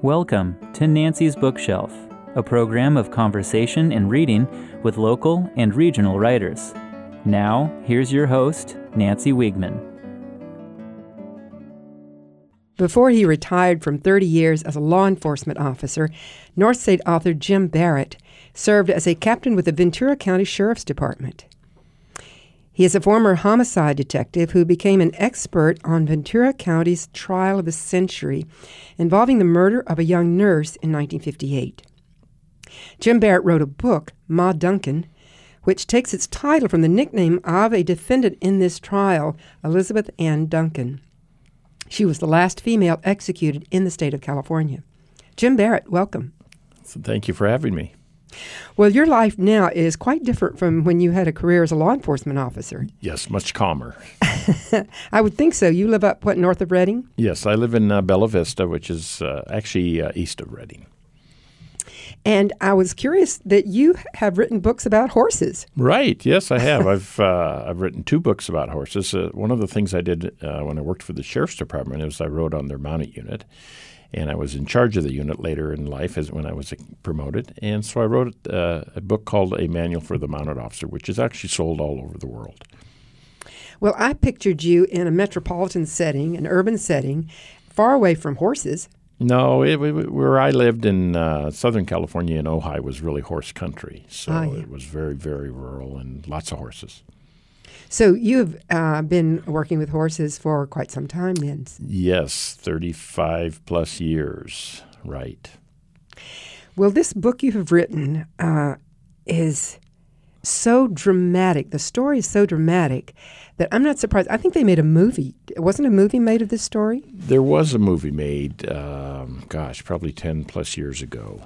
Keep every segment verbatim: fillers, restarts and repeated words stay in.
Welcome to Nancy's Bookshelf, a program of conversation and reading with local and regional writers. Now, here's your host, Nancy Wiegman. Before he retired from thirty years as a law enforcement officer, North State author Jim Barrett served as a captain with the Ventura County Sheriff's Department. He is a former homicide detective who became an expert on Ventura County's trial of the century involving the murder of a young nurse in nineteen fifty-eight. Jim Barrett wrote a book, Ma Duncan, which takes its title from the nickname of a defendant in this trial, Elizabeth Ann Duncan. She was the last female executed in the state of California. Jim Barrett, welcome. So thank you for having me. Well, your life now is quite different from when you had a career as a law enforcement officer. Yes, much calmer. I would think so. You live up, what, north of Redding? Yes, I live in uh, Bella Vista, which is uh, actually uh, east of Redding. And I was curious that you have written books about horses. Right. Yes, I have. I've uh, I've written two books about horses. Uh, one of the things I did uh, when I worked for the Sheriff's Department is I wrote on their mounted unit. And I was in charge of the unit later in life as when I was promoted. And so I wrote uh, a book called A Manual for the Mounted Officer, which is actually sold all over the world. Well, I pictured you in a metropolitan setting, an urban setting, far away from horses. No, it, it, where I lived in uh, Southern California in Ojai was really horse country. So oh, yeah. It was very, very rural and lots of horses. So you've uh, been working with horses for quite some time then? Yes, thirty-five plus years, right. Well, this book you have written uh, is so dramatic. The story is so dramatic that I'm not surprised. I think they made a movie. Wasn't a movie made of this story? There was a movie made, um, gosh, probably ten plus years ago.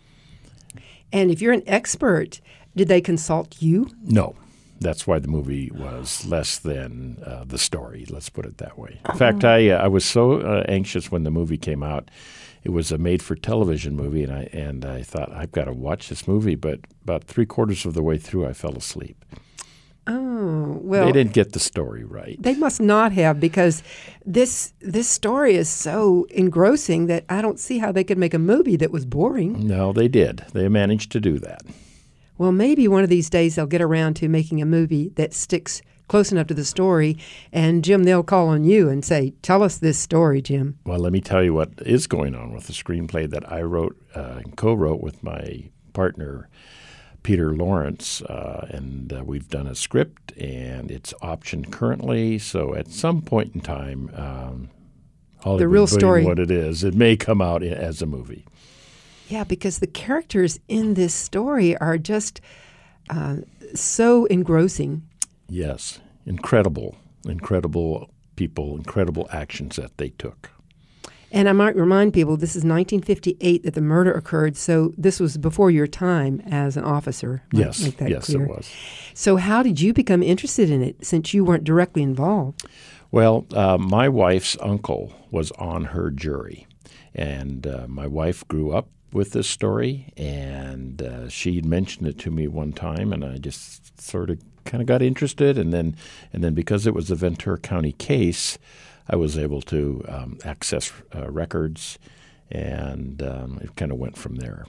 And if you're an expert, did they consult you? No. That's why the movie was less than uh, the story, let's put it that way. In fact, I uh, I was so uh, anxious when the movie came out. It was a made-for-television movie, and I and I thought, I've got to watch this movie. But about three-quarters of the way through, I fell asleep. Oh, well. They didn't get the story right. They must not have, because this this story is so engrossing that I don't see how they could make a movie that was boring. No, they did. They managed to do that. Well, maybe one of these days they'll get around to making a movie that sticks close enough to the story, and Jim, they'll call on you and say, tell us this story, Jim. Well, let me tell you what is going on with the screenplay that I wrote uh, and co-wrote with my partner, Peter Lawrence, uh, and uh, we've done a script, and it's optioned currently, so at some point in time, um, Hollywood the real being story, what it is, it may come out as a movie. Yeah, because the characters in this story are just uh, so engrossing. Yes, incredible, incredible people, incredible actions that they took. And I might remind people, this is nineteen fifty-eight that the murder occurred, so this was before your time as an officer. Yes, make that yes, clear. It was. So how did you become interested in it, since you weren't directly involved? Well, uh, my wife's uncle was on her jury, and uh, my wife grew up with this story, and uh, she had mentioned it to me one time, and I just sort of kind of got interested, and then and then because it was a Ventura County case, I was able to um, access uh, records, and um, it kind of went from there.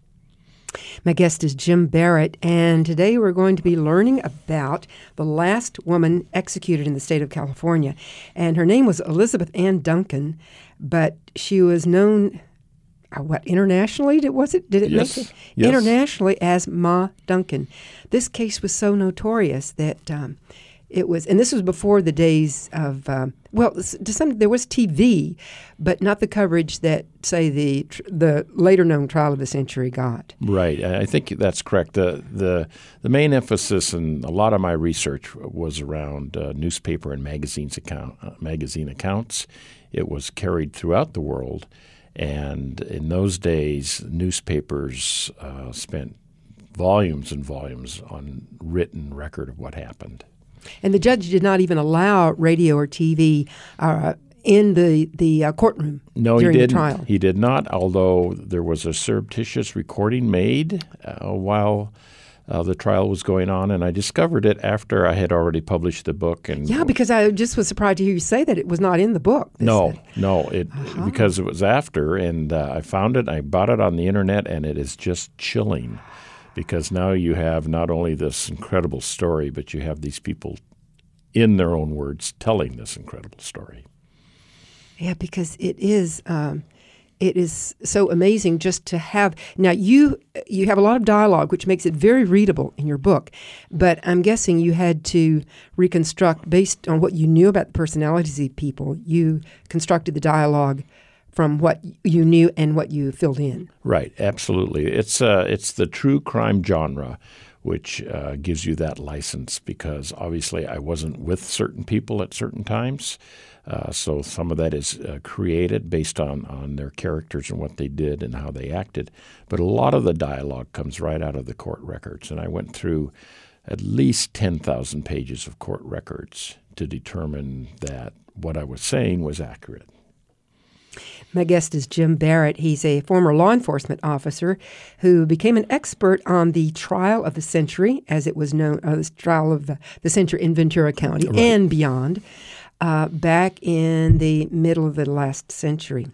My guest is Jim Barrett, and today we're going to be learning about the last woman executed in the state of California, and her name was Elizabeth Ann Duncan, but she was known Uh, what, internationally, did, was it? Did it yes. make it? Yes. Internationally as Ma Duncan. This case was so notorious that um, it was, and this was before the days of, um, well, to some, there was T V, but not the coverage that, say, the the later known trial of the century got. Right. I think that's correct. The the the main emphasis in a lot of my research was around uh, newspaper and magazines account uh, magazine accounts. It was carried throughout the world. And in those days, newspapers uh, spent volumes and volumes on written record of what happened. And the judge did not even allow radio or T V uh, in the, the uh, courtroom no, during he didn't. the trial. He did not, although there was a surreptitious recording made uh, while uh, the trial was going on, and I discovered it after I had already published the book. And Yeah, because I just was surprised to hear you say that it was not in the book. This No, said. no, it Uh-huh. because it was after, and uh, I found it, I bought it on the internet, and it is just chilling because now you have not only this incredible story, but you have these people in their own words telling this incredible story. Yeah, because it is um, it is so amazing just to have. Now you you have a lot of dialogue, which makes it very readable in your book. But I'm guessing you had to reconstruct based on what you knew about the personalities of people. You constructed the dialogue from what you knew and what you filled in. Right, absolutely. It's uh, it's the true crime genre, which uh, gives you that license because obviously I wasn't with certain people at certain times. Uh, so some of that is uh, created based on, on their characters and what they did and how they acted. But a lot of the dialogue comes right out of the court records. And I went through at least ten thousand pages of court records to determine that what I was saying was accurate. My guest is Jim Barrett. He's a former law enforcement officer who became an expert on the trial of the century, as it was known, uh, the trial of the, the century in Ventura County Right. and beyond, uh, back in the middle of the last century.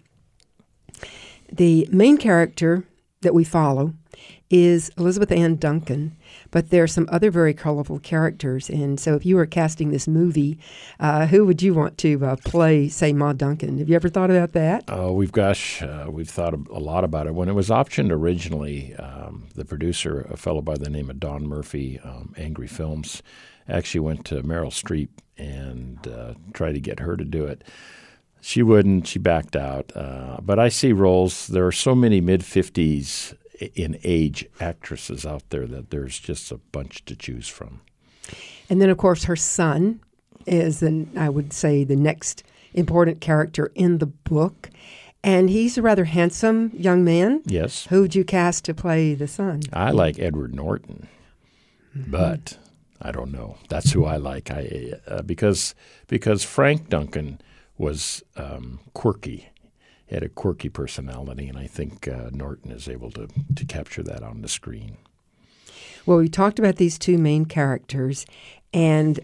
The main character that we follow is Elizabeth Ann Duncan, but there are some other very colorful characters. And so if you were casting this movie, uh, who would you want to uh, play, say, Ma Duncan? Have you ever thought about that? Uh, we've gosh, uh, we've thought a lot about it. When it was optioned originally, um, the producer, a fellow by the name of Don Murphy, um, Angry Films, actually went to Meryl Streep and uh, tried to get her to do it. She wouldn't. She backed out. Uh, but I see roles. There are so many mid-fifties in age actresses out there that there's just a bunch to choose from. And then, of course, her son is, the, I would say, the next important character in the book. And he's a rather handsome young man. Yes. Who would you cast to play the son? I like Edward Norton, mm-hmm. but I don't know. That's who I like. I uh, because because Frank Duncan was um, quirky. He had a quirky personality, and I think uh, Norton is able to, to capture that on the screen. Well, we talked about these two main characters, and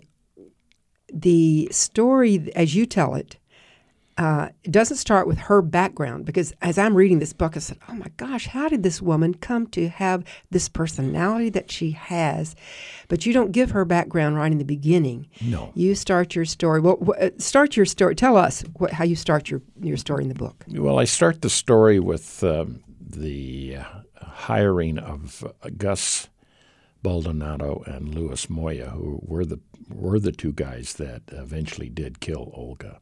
the story, as you tell it, uh, it doesn't start with her background, because as I'm reading this book, I said, oh my gosh, how did this woman come to have this personality that she has? But you don't give her background right in the beginning. No. You start your story. Well, wh- start your story. Tell us what, how you start your, your story in the book. Well, I start the story with um, the uh, hiring of uh, Gus Baldonado and Louis Moya, who were the were the two guys that eventually did kill Olga.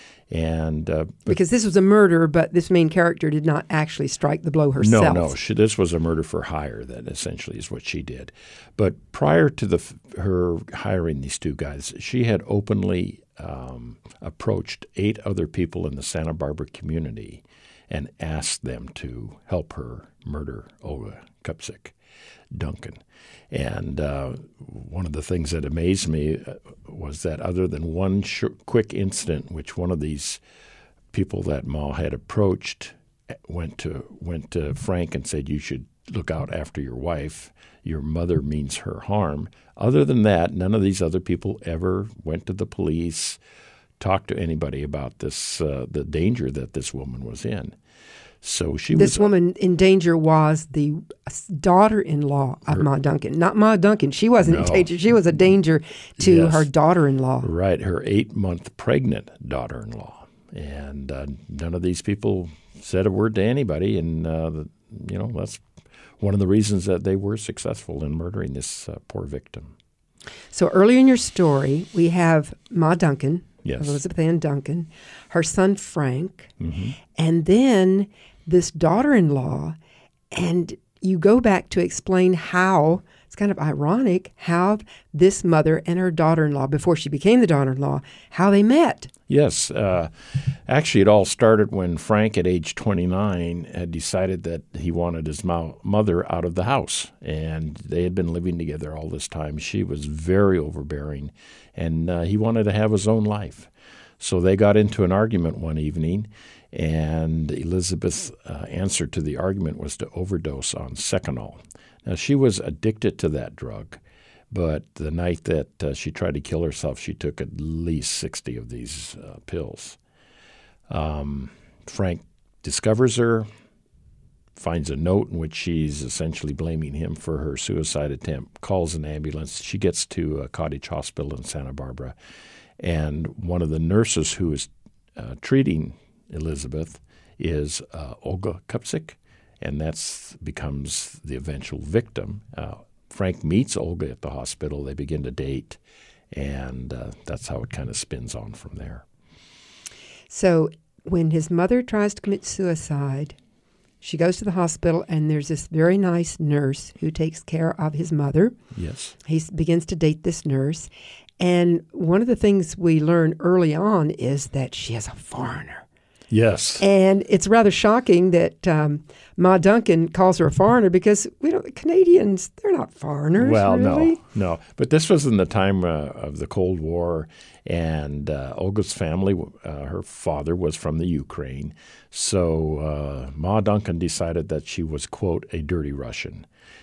And uh, because this was a murder, but this main character did not actually strike the blow herself. No, no. She, this was a murder for hire. That essentially is what she did. But prior to the her hiring these two guys, she had openly um, approached eight other people in the Santa Barbara community and asked them to help her murder Olga Kupcik Duncan. And uh, one of the things that amazed me was that other than one sh- quick incident, which one of these people that Ma had approached went to went to Frank and said, "You should look out after your wife. Your mother means her harm." Other than that, none of these other people ever went to the police, talked to anybody about this uh, the danger that this woman was in. So she this was, woman in danger was the daughter-in-law of her, Ma Duncan. Not Ma Duncan. She wasn't no. in danger. She was a danger to yes. her daughter-in-law. Right, her eight-month pregnant daughter-in-law. And uh, none of these people said a word to anybody. And, uh, the, you know, that's one of the reasons that they were successful in murdering this uh, poor victim. So earlier in your story, we have Ma Duncan, yes. Elizabeth Ann Duncan, her son Frank, mm-hmm. and then this daughter-in-law, and you go back to explain how, it's kind of ironic, how this mother and her daughter-in-law, before she became the daughter-in-law, how they met. Yes. Uh, actually, it all started when Frank, at age twenty-nine, had decided that he wanted his mo- mother out of the house. And they had been living together all this time. She was very overbearing, and uh, he wanted to have his own life. So they got into an argument one evening, And Elizabeth's uh, answer to the argument was to overdose on Seconal. Now, she was addicted to that drug, but the night that uh, she tried to kill herself, she took at least sixty of these uh, pills. Um, Frank discovers her, finds a note in which she's essentially blaming him for her suicide attempt, calls an ambulance. She gets to a cottage hospital in Santa Barbara, and one of the nurses who is uh, treating Elizabeth is uh, Olga Kupcik, and that becomes the eventual victim. Uh, Frank meets Olga at the hospital. They begin to date, and uh, that's how it kind of spins on from there. So when his mother tries to commit suicide, she goes to the hospital, and there's this very nice nurse who takes care of his mother. Yes. He begins to date this nurse, and one of the things we learn early on is that she is a foreigner. Yes. And it's rather shocking that um, Ma Duncan calls her a foreigner because we don't Canadians, they're not foreigners. Well, really. no, no. But this was in the time uh, of the Cold War, and uh, Olga's family, uh, her father was from the Ukraine. So uh, Ma Duncan decided that she was, quote, a dirty Russian.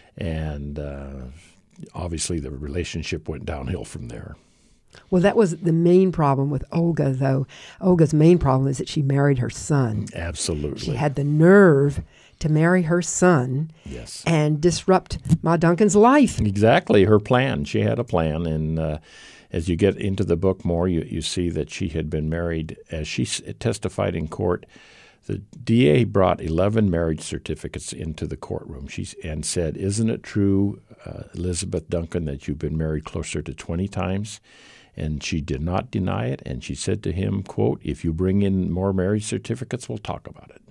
And uh, obviously the relationship went downhill from there. Well, that was the main problem with Olga, though. Olga's main problem is that she married her son. Absolutely. She had the nerve to marry her son yes. and disrupt Ma Duncan's life. Exactly, her plan. She had a plan, and uh, as you get into the book more, you, you see that she had been married. As she testified in court, the D A brought eleven marriage certificates into the courtroom she, and said, "Isn't it true, uh, Elizabeth Duncan, that you've been married closer to twenty times?" And she did not deny it, and she said to him, quote, "If you bring in more marriage certificates, we'll talk about it."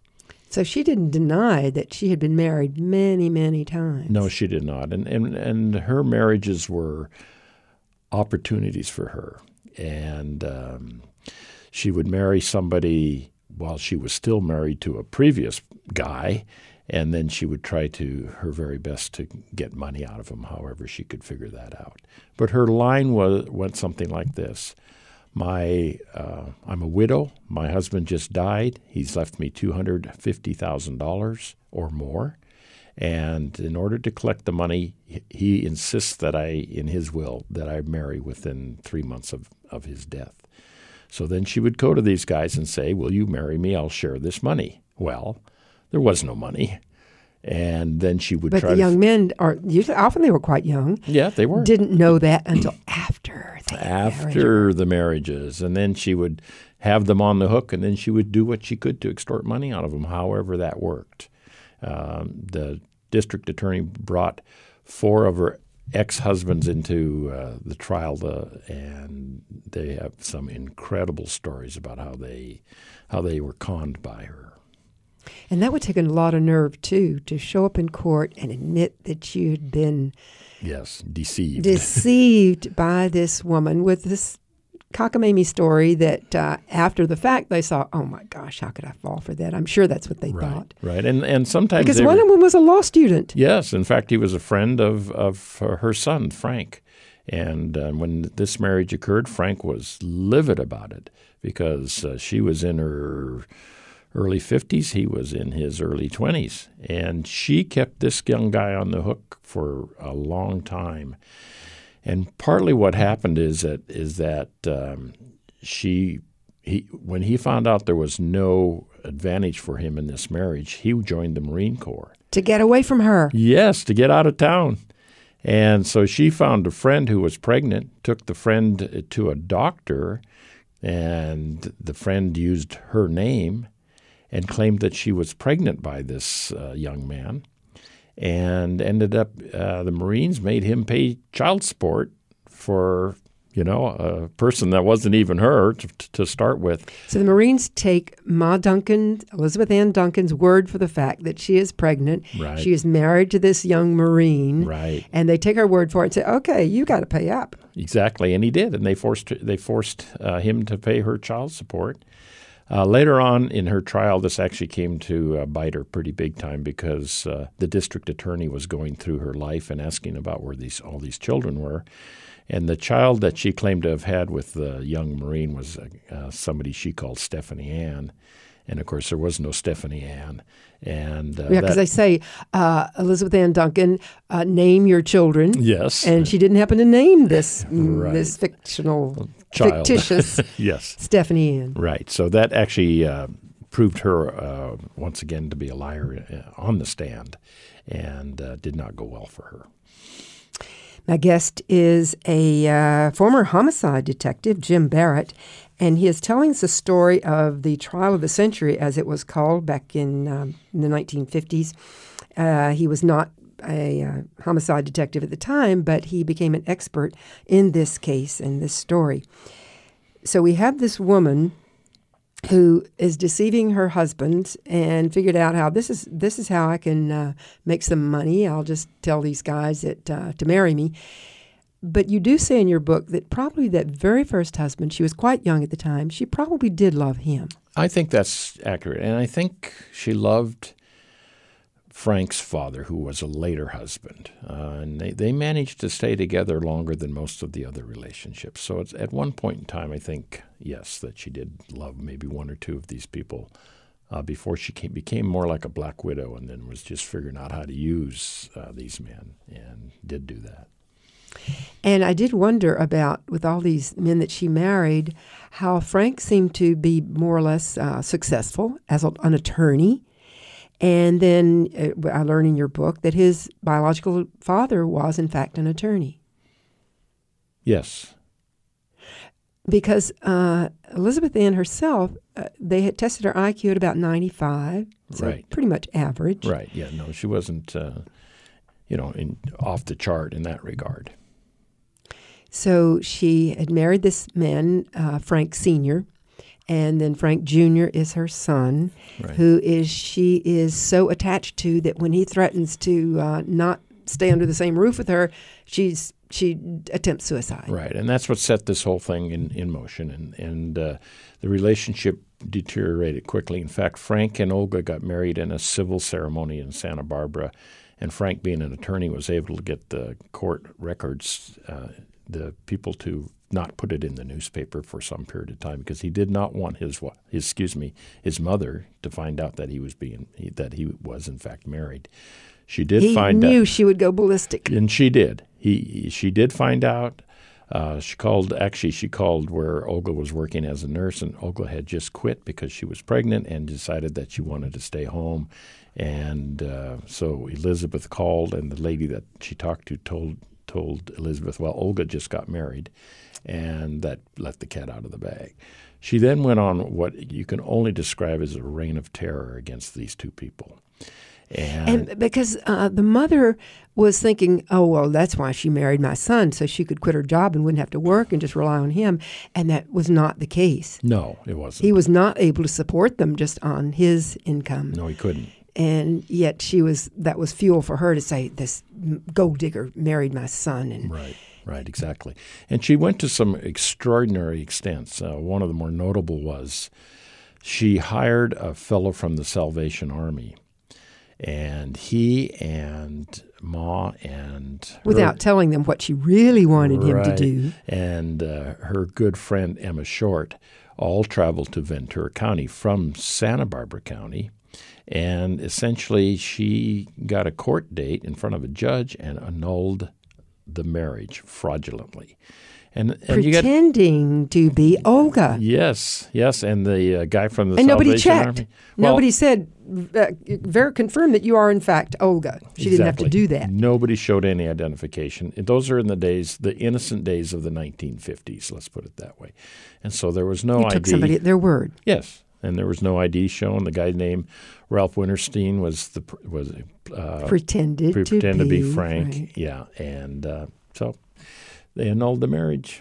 So she didn't deny that she had been married many, many times. No, she did not. And and, and her marriages were opportunities for her. And um, she would marry somebody while she was still married to a previous guy, and then she would try to her very best to get money out of him, however she could figure that out. But her line was went something like this. My, uh, I'm a widow. My husband just died. He's left me two hundred fifty thousand dollars or more. And in order to collect the money, he insists that I, in his will, that I marry within three months of, of his death. So then she would go to these guys and say, "Will you marry me? I'll share this money." Well, there was no money. And then she would but try the to... young men, are usually, often they were quite young. Yeah, they were. Didn't know that until after they After the marriages. And then she would have them on the hook, and then she would do what she could to extort money out of them, however that worked. Um, the district attorney brought four of her ex-husbands into uh, the trial, the, and they have some incredible stories about how they how they were conned by her. And that would take a lot of nerve, too, to show up in court and admit that you had been yes, deceived. deceived by this woman with this cockamamie story that uh, after the fact they saw, oh, my gosh, how could I fall for that? I'm sure that's what they right, thought. Right, and and sometimes Because they one were, of them was a law student. Yes, in fact, he was a friend of, of her son, Frank. And uh, when this marriage occurred, Frank was livid about it because uh, she was in her early fifties. He was in his early twenties. And she kept this young guy on the hook for a long time. And partly what happened is that is that um, she he when he found out there was no advantage for him in this marriage, he joined the Marine Corps. To get away from her. Yes, to get out of town. And so she found a friend who was pregnant, took the friend to a doctor, and the friend used her name and claimed that she was pregnant by this uh, young man, and ended up, uh, the Marines made him pay child support for, you know, a person that wasn't even her to, to start with. So the Marines take Ma Duncan, Elizabeth Ann Duncan's word for the fact that she is pregnant. Right. She is married to this young Marine. Right. And they take her word for it and say, okay, you got to pay up. Exactly, and he did, and they forced they forced uh, him to pay her child support. Uh, later on in her trial, this actually came to uh, bite her pretty big time because uh, the district attorney was going through her life and asking about where these all these children were. And the child that she claimed to have had with the young Marine was uh, somebody she called Stephanie Ann. And, of course, there was no Stephanie Ann. And uh, yeah, because they say, uh, Elizabeth Ann Duncan, uh, name your children. Yes. And she didn't happen to name this, Right. this fictional, Child. fictitious Yes. Stephanie Ann. Right. So that actually uh, proved her, uh, once again, to be a liar uh, on the stand, and uh, did not go well for her. My guest is a uh, former homicide detective, Jim Barrett, and he is telling us the story of the trial of the century, as it was called back in, um, in the nineteen fifties. Uh, he was not a uh, homicide detective at the time, but he became an expert in this case and this story. So we have this woman who is deceiving her husband and figured out how this is this is how I can uh, make some money. I'll just tell these guys that uh, to marry me. But you do say in your book that probably that very first husband, she was quite young at the time, she probably did love him. I think that's accurate. And I think she loved Frank's father, who was a later husband. Uh, and they, they managed to stay together longer than most of the other relationships. So it's, at one point in time, I think, yes, that she did love maybe one or two of these people uh, before she came, became more like a black widow and then was just figuring out how to use uh, these men, and did do that. And I did wonder about, with all these men that she married, how Frank seemed to be more or less uh, successful as a, an attorney. And then uh, I learned in your book that his biological father was, in fact, an attorney. Yes. Because uh, Elizabeth Ann herself, uh, they had tested her I Q at about ninety-five, so Right. pretty much average. Right. Yeah. No, she wasn't, uh, you know, in, off the chart in that regard. So she had married this man, uh, Frank Senior, and then Frank Junior is her son, Right. who is she is so attached to that when he threatens to uh, not stay under the same roof with her, she's she attempts suicide. Right, and that's what set this whole thing in, in motion, and, and uh, the relationship deteriorated quickly. In fact, Frank and Olga got married in a civil ceremony in Santa Barbara, and Frank, being an attorney, was able to get the court records, uh, the people to not put it in the newspaper for some period of time, because he did not want his, his excuse me, his mother to find out that he was being that he was in fact married. She did he find out. He knew she would go ballistic. And she did. He, she did find out. Uh, she called, actually, she called where Olga was working as a nurse, and Olga had just quit because she was pregnant and decided that she wanted to stay home. And uh, so Elizabeth called, and the lady that she talked to told told Elizabeth, well, Olga just got married, and that let the cat out of the bag. She then went on what you can only describe as a reign of terror against these two people. And, and because uh, the mother was thinking, oh, well, that's why she married my son, so she could quit her job and wouldn't have to work and just rely on him. And that was not the case. No, it wasn't. He was not able to support them just on his income. No, he couldn't. And yet she was that was fuel for her to say, this gold digger married my son. And Right. Right, exactly. And she went to some extraordinary extents. Uh, one of the more notable was she hired a fellow from the Salvation Army, and he and Ma and her, without telling them what she really wanted him to right, do. and uh, her good friend Emma Short all traveled to Ventura County from Santa Barbara County. And essentially she got a court date in front of a judge and annulled the marriage fraudulently. And, and Pretending you got, to be Olga. Yes, yes, and the uh, guy from the And nobody Salvation checked. Army. Well, Nobody said, uh, very confirmed that you are in fact Olga. She didn't have to exactly. do that. Nobody showed any identification. Those are in the days, the innocent days of the nineteen fifties, let's put it that way. And so there was no You I D. took somebody at their word. Yes. And there was no I D shown. The guy named Ralph Winterstein was the was uh, Pretended, pre- to, pretended be to be Frank. Frank. Yeah, and uh, so they annulled the marriage.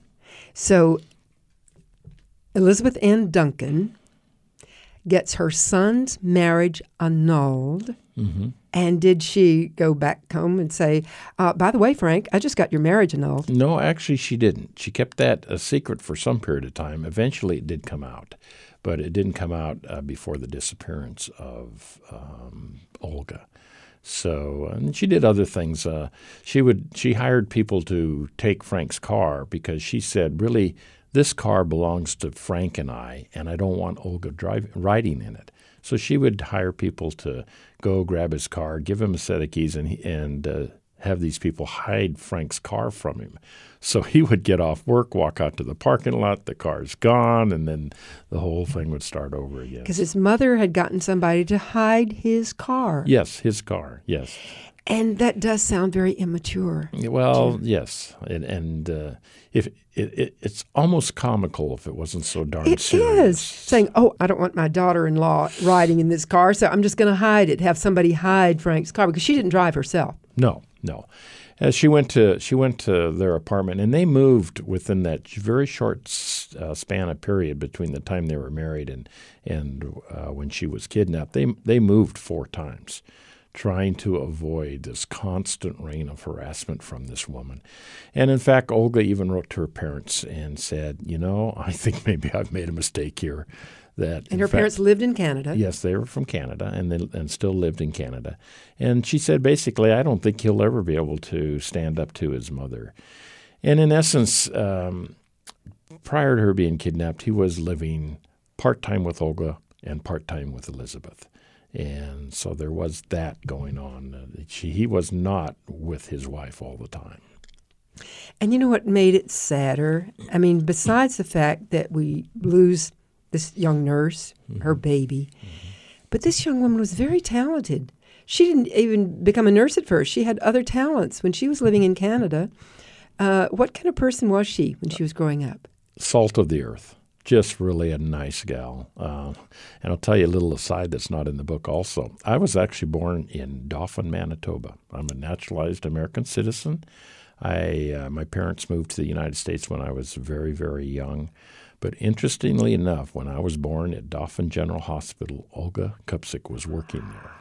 So Elizabeth Ann Duncan gets her son's marriage annulled. Mm-hmm. And did she go back home and say, uh, by the way, Frank, I just got your marriage annulled? No, actually she didn't. She kept that a secret for some period of time. Eventually it did come out, but it didn't come out uh, before the disappearance of um, Olga. So, and she did other things. Uh, she would she hired people to take Frank's car because she said really this car belongs to Frank and I, and I don't want Olga driving, riding in it. So she would hire people to go grab his car, give him a set of keys, and he, and uh, have these people hide Frank's car from him. So he would get off work, walk out to the parking lot, the car's gone, and then the whole thing would start over again. Because his mother had gotten somebody to hide his car. Yes, his car, yes. And that does sound very immature. Well, too. Yes. And, and uh, if it, it, it's almost comical if it wasn't so darn it serious. It is. Saying, oh, I don't want my daughter-in-law riding in this car, so I'm just going to hide it, have somebody hide Frank's car, because she didn't drive herself. No, no. Uh, she went to she went to their apartment, and they moved within that very short uh, span of period between the time they were married and and uh, when she was kidnapped. They they moved four times, trying to avoid this constant rain of harassment from this woman. And in fact, Olga even wrote to her parents and said, "You know, I think maybe I've made a mistake here." That, and her fact, parents lived in Canada. Yes, they were from Canada and they, and still lived in Canada. And she said, basically, I don't think he'll ever be able to stand up to his mother. And in essence, um, prior to her being kidnapped, he was living part-time with Olga and part-time with Elizabeth. And so there was that going on. Uh, she, he was not with his wife all the time. And you know what made it sadder? I mean, besides the fact that we lose this young nurse, mm-hmm. her baby. Mm-hmm. But this young woman was very talented. She didn't even become a nurse at first. She had other talents when she was living in Canada. Uh, what kind of person was she when she was growing up? Salt of the earth. Just really a nice gal. Uh, and I'll tell you a little aside that's not in the book also. I was actually born in Dauphin, Manitoba. I'm a naturalized American citizen. I uh, my parents moved to the United States when I was very, very young. But interestingly enough, when I was born at Dauphin General Hospital, Olga Kupczyk was working there.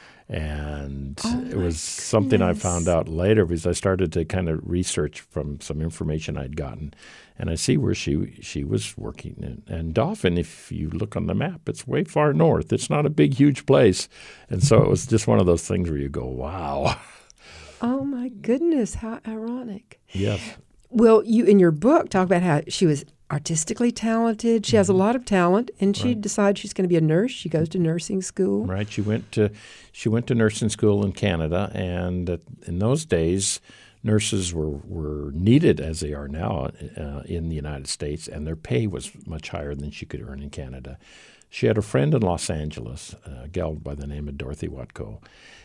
And oh it was something I found out later because I started to kind of research from some information I'd gotten. And I see where she she was working. And, and Dauphin, if you look on the map, it's way far north. It's not a big, huge place. And so it was just one of those things where you go, wow. Oh, my goodness. How ironic. Yes. Well, you in your book talk about how she was artistically talented. She has a lot of talent, and she right. decides she's going to be a nurse. She goes to nursing school. Right. She went to she went to nursing school in Canada, and uh, in those days, nurses were, were needed as they are now uh, in the United States, and their pay was much higher than she could earn in Canada. She had a friend in Los Angeles, a gal by the name of Dorothy Watko,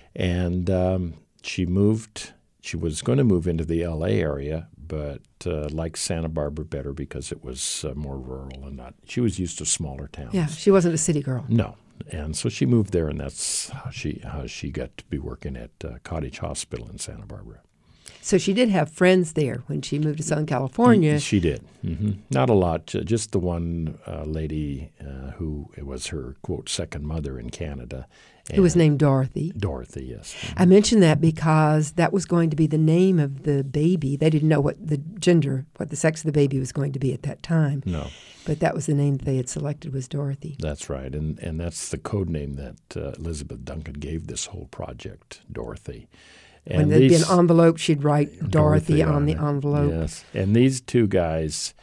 and um, she moved. She was going to move into the L A area, but uh, liked Santa Barbara better because it was uh, more rural and not. She was used to smaller towns. Yeah, she wasn't a city girl. No, and so she moved there, and that's how she how she got to be working at uh, Cottage Hospital in Santa Barbara. So she did have friends there when she moved to Southern California. She did. Mm-hmm. Not a lot, just the one uh, lady uh, who it was her, quote, second mother in Canada. Who was named Dorothy. Dorothy, yes. Mm-hmm. I mentioned that because that was going to be the name of the baby. They didn't know what the gender, what the sex of the baby was going to be at that time. No. But that was the name that they had selected, was Dorothy. That's right. And and that's the code name that uh, Elizabeth Duncan gave this whole project, Dorothy. And when there'd these, be an envelope, she'd write Dorothy, Dorothy on, on the envelope. Yes. And these two guys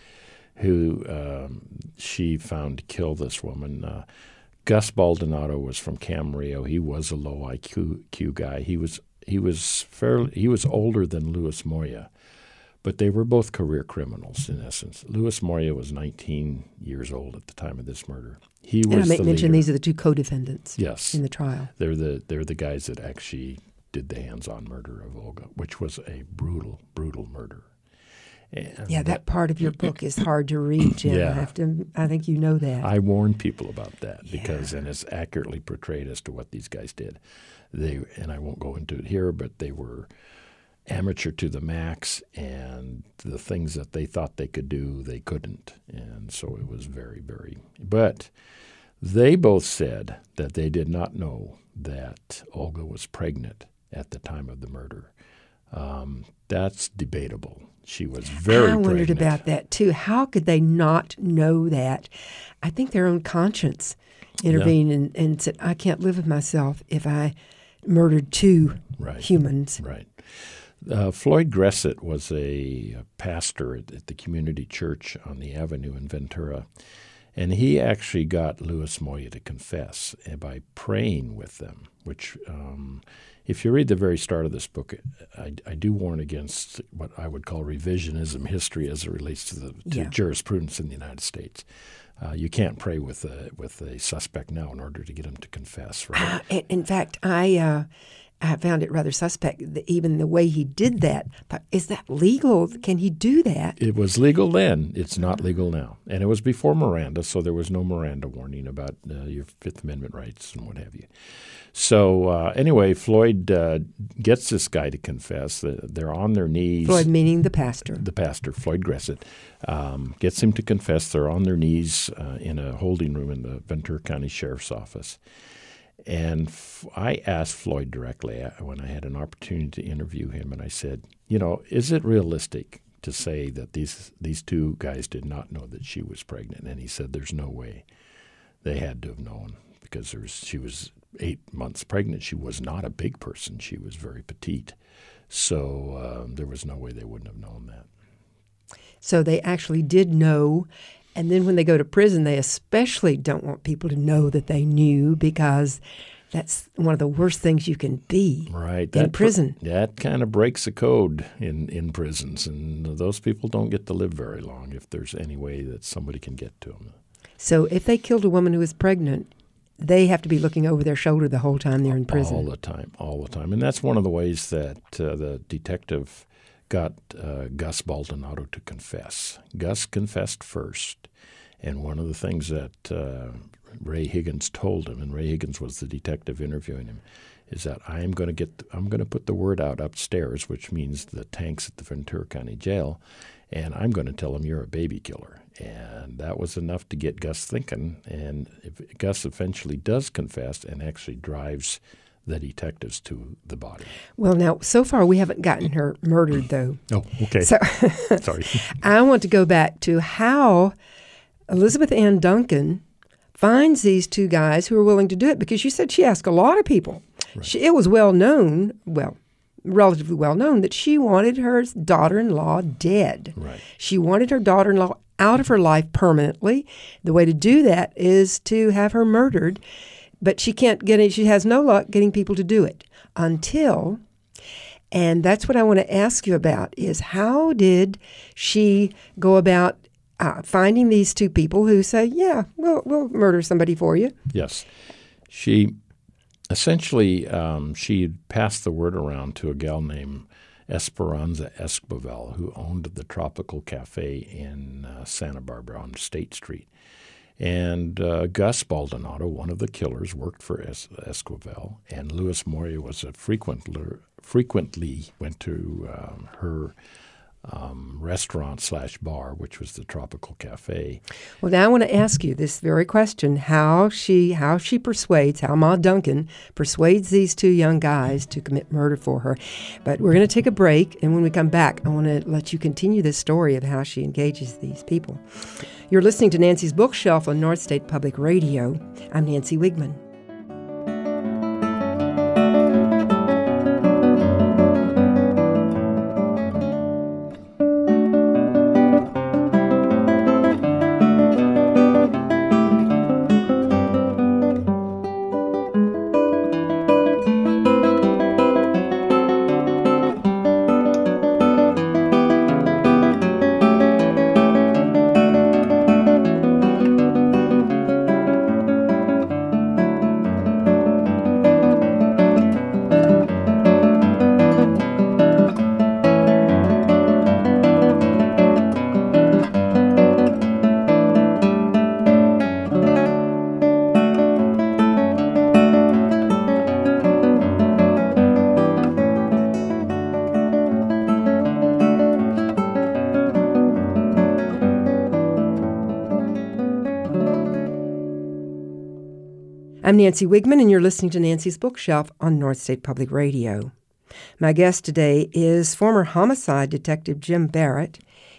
who um, she found to kill this woman, uh, Gus Baldonado was from Camarillo. He was a low I Q, Q guy. He was he was fairly he was older than Louis Moya, but they were both career criminals in essence. Louis Moya was nineteen years old at the time of this murder. He was and I might the mention leader. These are the two co-defendants. Yes. In the trial. They're the they're the guys that actually did the hands-on murder of Olga, which was a brutal, brutal murder. And yeah, that part of your book is hard to read, Jim. Yeah. I have to. I think you know that. I warn people about that yeah. because, and it's accurately portrayed as to what these guys did. They, and I won't go into it here, but they were amateur to the max, and the things that they thought they could do, they couldn't. And so it was very, very. But they both said that they did not know that Olga was pregnant at the time of the murder. Um, that's debatable. She was very I wondered pregnant. about that, too. How could they not know that? I think their own conscience intervened yeah. and, and said, I can't live with myself if I murdered two right. humans. Right. Uh, Floyd Gressett was a, a pastor at, at the community church on the avenue in Ventura, and he actually got Louis Moya to confess by praying with them, which um, if you read the very start of this book, I, I do warn against what I would call revisionism history as it relates to the to Yeah. jurisprudence in the United States. Uh, you can't pray with a, with a suspect now in order to get him to confess, right? Uh, in, in fact, I uh, I found it rather suspect, that even the way he did that. But is that legal? Can he do that? It was legal then. It's not legal now. And it was before Miranda, so there was no Miranda warning about uh, your Fifth Amendment rights and what have you. So uh, anyway, Floyd uh, gets this guy to confess. They're on their knees. Floyd meaning the pastor. The pastor, Floyd Gressett, um, gets him to confess. They're on their knees uh, in a holding room in the Ventura County Sheriff's Office. And f- I asked Floyd directly when I had an opportunity to interview him, and I said, you know, is it realistic to say that these these two guys did not know that she was pregnant? And he said, there's no way. They had to have known because there was, she was eight months pregnant. She was not a big person. She was very petite. So uh, there was no way they wouldn't have known that. So they actually did know. And then when they go to prison, they especially don't want people to know that they knew, because that's one of the worst things you can be right. in that prison. Pr- that kind of breaks the code in, in prisons, and those people don't get to live very long if there's any way that somebody can get to them. So if they killed a woman who was pregnant, they have to be looking over their shoulder the whole time they're in prison. All the time, all the time. And that's one of the ways that uh, the detective got uh, Gus Baldonado to confess. Gus confessed first, and one of the things that uh, Ray Higgins told him, and Ray Higgins was the detective interviewing him, is that I'm going to get, I'm going to put the word out upstairs, which means the tanks at the Ventura County Jail, and I'm going to tell him you're a baby killer. And that was enough to get Gus thinking. And if Gus eventually does confess and actually drives the detectives to the body. Well, now, so far we haven't gotten her murdered, though. Oh, okay. So Sorry. I want to go back to how Elizabeth Ann Duncan finds these two guys who are willing to do it, because you said she asked a lot of people. Right. She, it was well known, well, relatively well known, that she wanted her daughter-in-law dead. Right. She wanted her daughter-in-law out of her life permanently. The way to do that is to have her murdered, but she can't get it. She has no luck getting people to do it until, and that's what I want to ask you about, is how did she go about uh, finding these two people who say, yeah, we'll, we'll murder somebody for you? Yes. She essentially, um, she passed the word around to a gal named Esperanza Esquivel, who owned the Tropical Cafe in uh, Santa Barbara on State Street. And uh, Gus Baldonado, one of the killers, worked for es- Esquivel, and Louis Moya was a frequent, frequently went to um, her um, restaurant slash bar, which was the Tropical Cafe. Well, now I want to ask you this very question: how she how she persuades, how Ma Duncan persuades these two young guys to commit murder for her. But we're going to take a break, and when we come back, I want to let you continue this story of how she engages these people. You're listening to Nancy's Bookshelf on North State Public Radio. I'm Nancy Wigman. I'm Nancy Wigman, and you're listening to Nancy's Bookshelf on North State Public Radio. My guest today is former homicide detective Jim Barrett.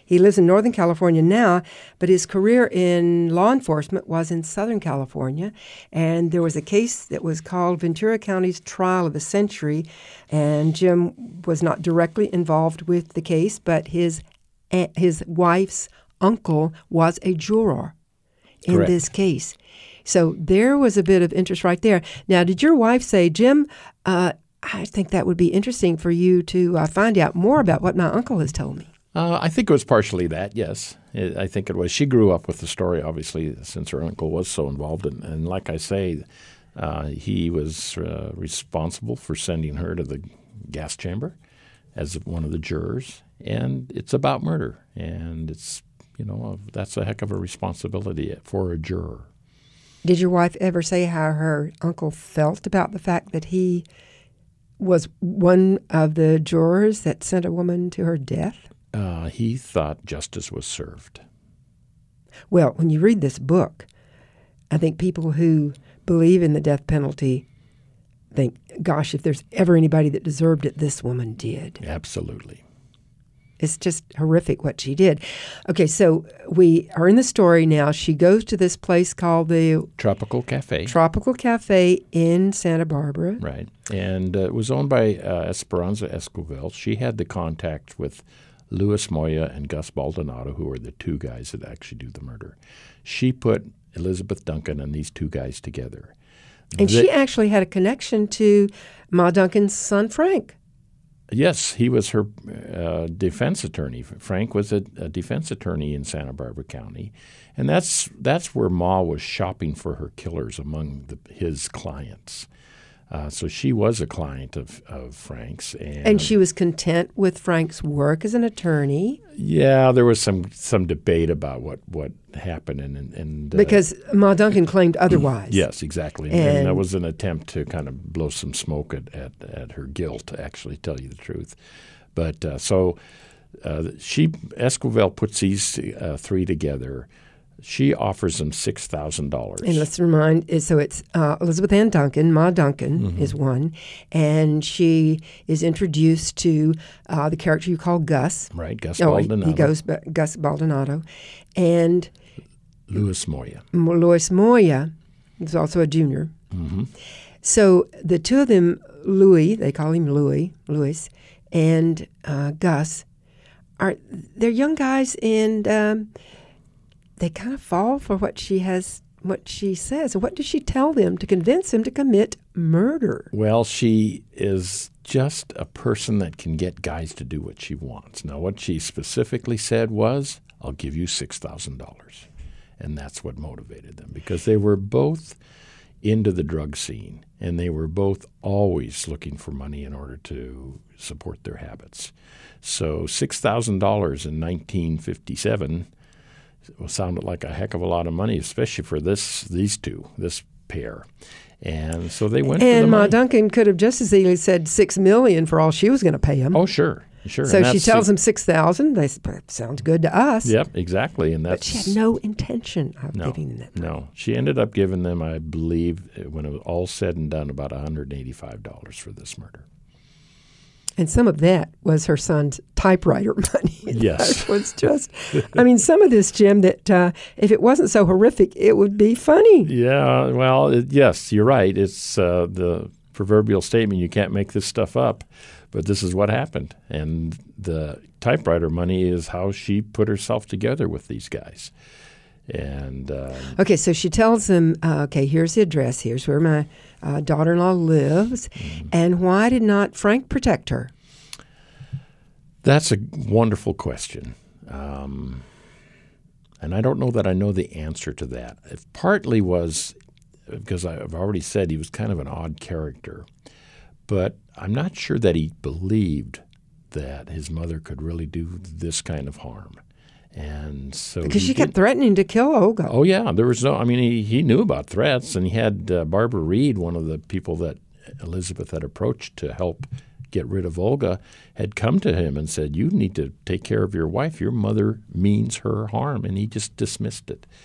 He lives in Northern California now, but his career in law enforcement was in Southern California. And there was a case that was called Ventura County's Trial of the Century, and Jim was not directly involved with the case, but his his wife's uncle was a juror in Correct. this case. So there was a bit of interest right there. Now, did your wife say, Jim, uh, I think that would be interesting for you to uh, find out more about what my uncle has told me? Uh, I think it was partially that, yes. It, I think it was. She grew up with the story, obviously, since her uncle was so involved. And, and like I say, uh, he was uh, responsible for sending her to the gas chamber as one of the jurors. And it's about murder. And it's, you know, that's a heck of a responsibility for a juror. Did your wife ever say how her uncle felt about the fact that he was one of the jurors that sent a woman to her death? Uh, he thought justice was served. Well, when you read this book, I think people who believe in the death penalty think, gosh, if there's ever anybody that deserved it, this woman did. Absolutely. It's just horrific what she did. Okay, so we are in the story now. She goes to this place called the Tropical Cafe. Tropical Cafe in Santa Barbara. Right. And uh, it was owned by uh, Esperanza Esquivel. She had the contact with Luis Moya and Gus Baldonado, who are the two guys that actually do the murder. She put Elizabeth Duncan and these two guys together. And they, she actually had a connection to Ma Duncan's son, Frank. Yes, he was her uh, defense attorney. Frank was a, a defense attorney in Santa Barbara County. And that's that's where Ma was shopping for her killers among the, his clients. Uh, so she was a client of, of Frank's. And, and she was content with Frank's work as an attorney? Yeah, there was some some debate about what, what happened. and, and uh, Because Ma Duncan claimed otherwise. Yes, exactly. And, And, and that was an attempt to kind of blow some smoke at, at, at her guilt, to actually tell you the truth. But uh, so uh, she, Esquivel puts these uh, three together. She offers them six thousand dollars. And let's remind, so it's uh, Elizabeth Ann Duncan, Ma Duncan Mm-hmm. is one, and she is introduced to uh, the character you call Gus. Right, Gus Oh, Baldonado. he goes by Gus Baldonado. And Luis Moya. Luis Moya is also a junior. Mm-hmm. So the two of them, Louis, they call him Louis, Louis, and uh, Gus, are they're young guys, and um, they kind of fall for what she has, what she says. What does she tell them to convince them to commit murder? Well, she is just a person that can get guys to do what she wants. Now, what she specifically said was, I'll give you six thousand dollars. And that's what motivated them, because they were both into the drug scene, and they were both always looking for money in order to support their habits. So six thousand dollars in nineteen fifty-seven sounded like a heck of a lot of money, especially for this these two, this pair. And so they went for the And Ma money. Duncan could have just as easily said six million for all she was going to pay him. Oh, sure, sure. So And she that's tells the- him six thousand. They say, sounds good to us. Yep, exactly. And But that's she had no intention of no, giving them that money. no. She ended up giving them, I believe, when it was all said and done, about one hundred eighty-five dollars for this murder. And some of that was her son's typewriter money. Yes. That was just, I mean, some of this, Jim, that uh, if it wasn't so horrific, it would be funny. Yeah, well, it, yes, you're right. It's uh, the proverbial statement, you can't make this stuff up, but this is what happened. And the typewriter money is how she put herself together with these guys. And uh, Okay, so she tells them, uh, okay, here's the address. Here's where my uh, daughter-in-law lives. Mm-hmm. And why did not Frank protect her? that's a wonderful question. Um, and I don't know that I know the answer to that. It partly was because I've already said he was kind of an odd character. But I'm not sure that he believed that his mother could really do this kind of harm. And so Because he she kept did- threatening to kill Olga. Oh, yeah. There was no – I mean, he, he knew about threats, and he had uh, Barbara Reed, one of the people that Elizabeth had approached to help get rid of Olga, had come to him and said, you need to take care of your wife. Your mother means her harm, and he just dismissed it.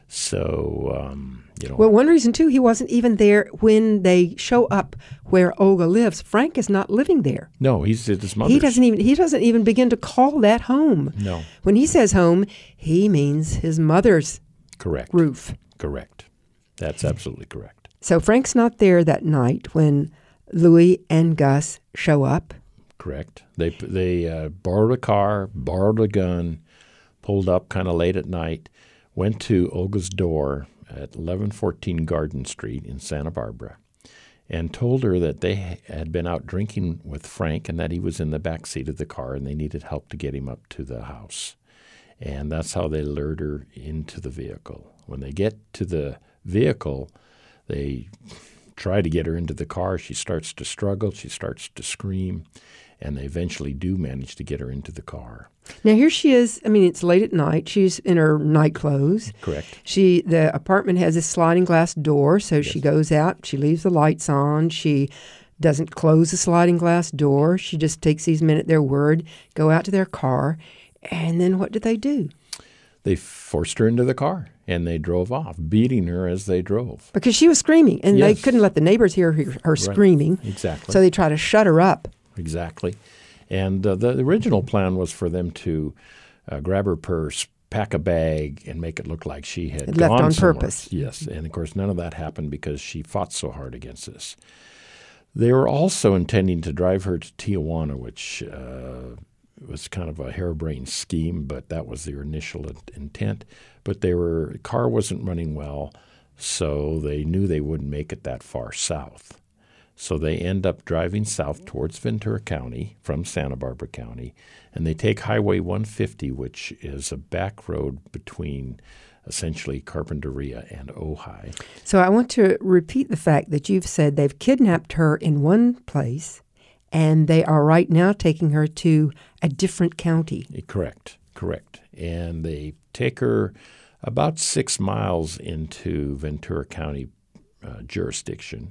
So, um, you know. Well, one reason, too, he wasn't even there when they show up where Olga lives. Frank is not living there. No, he's at his mother's. He doesn't even he doesn't even begin to call that home. No. When he says home, he means his mother's Correct. roof. Correct. That's absolutely correct. So Frank's not there that night when Louis and Gus show up. Correct. They they uh, borrowed a car, borrowed a gun, pulled up kind of late at night, went to Olga's door at eleven fourteen Garden Street in Santa Barbara, and told her that they had been out drinking with Frank and that he was in the back seat of the car and they needed help to get him up to the house. And that's how they lured her into the vehicle. When they get to the vehicle, they try to get her into the car. She starts to struggle. She starts to scream. And they eventually do manage to get her into the car. Now, here she is. I mean, it's late at night. She's in her night clothes. Correct. She The apartment has this sliding glass door, so Yes. she goes out. She leaves the lights on. She doesn't close the sliding glass door. She just takes these men at their word, go out to their car. And then what did they do? They forced her into the car, and they drove off, beating her as they drove. Because she was screaming, and Yes. they couldn't let the neighbors hear her, her Right. screaming. Exactly. So they try to shut her up. Exactly. And uh, the original plan was for them to uh, grab her purse, pack a bag, and make it look like she had Left gone on somewhere. purpose. Yes. And, of course, none of that happened because she fought so hard against this. They were also intending to drive her to Tijuana, which uh, was kind of a harebrained scheme, but that was their initial intent. But they were the car wasn't running well, so they knew they wouldn't make it that far south. So they end up driving south towards Ventura County from Santa Barbara County, and they take Highway one fifty, which is a back road between essentially Carpinteria and Ojai. So I want to repeat the fact that you've said they've kidnapped her in one place, and they are right now taking her to a different county. Correct, correct. And they take her about six miles into Ventura County uh, jurisdiction.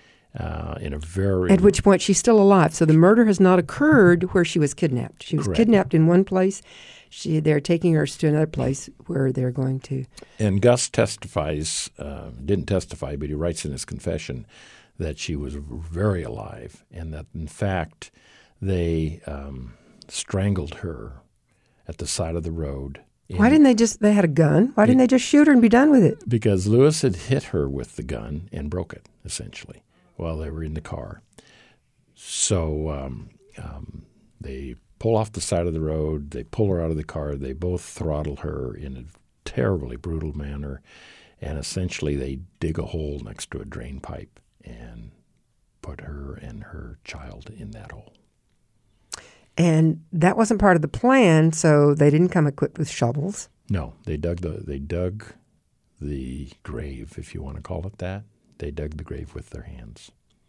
Uh, in a very At which point she's still alive. So the murder has not occurred where she was kidnapped. She was Correct. kidnapped in one place. She, they're taking her to another place where they're going to. And Gus testifies, uh, didn't testify, but he writes in his confession that she was very alive and that, in fact, they um, strangled her at the side of the road. Why didn't they just, they had a gun. Why didn't they just shoot her and be done with it? Because Lewis had hit her with the gun and broke it, essentially, while they were in the car. So um, um, they pull off the side of the road. They pull her out of the car. They both throttle her in a terribly brutal manner. And essentially they dig a hole next to a drain pipe and put her and her child in that hole. And that wasn't part of the plan, so they didn't come equipped with shovels. No, they dug the they dug the grave, if you want to call it that. They dug the grave with their hands.